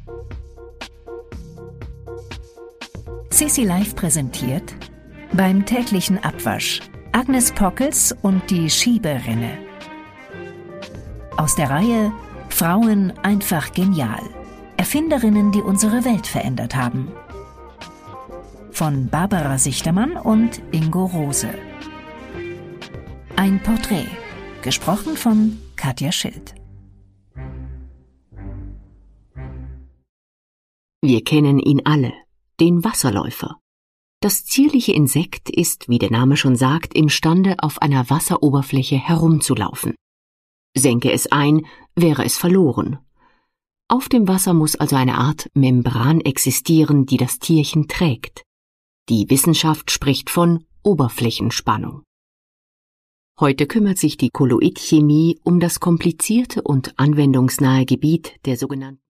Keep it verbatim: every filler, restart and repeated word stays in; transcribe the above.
Sissi Live präsentiert beim täglichen Abwasch Agnes Pockels und die Schieberinne. Aus der Reihe Frauen einfach genial. Erfinderinnen, die unsere Welt verändert haben. Von Barbara Sichtermann und Ingo Rose. Ein Porträt, gesprochen von Katja Schild. Wir kennen ihn alle, den Wasserläufer. Das zierliche Insekt ist, wie der Name schon sagt, imstande, auf einer Wasseroberfläche herumzulaufen. Senke es ein, wäre es verloren. Auf dem Wasser muss also eine Art Membran existieren, die das Tierchen trägt. Die Wissenschaft spricht von Oberflächenspannung. Heute kümmert sich die Kolloidchemie um das komplizierte und anwendungsnahe Gebiet der sogenannten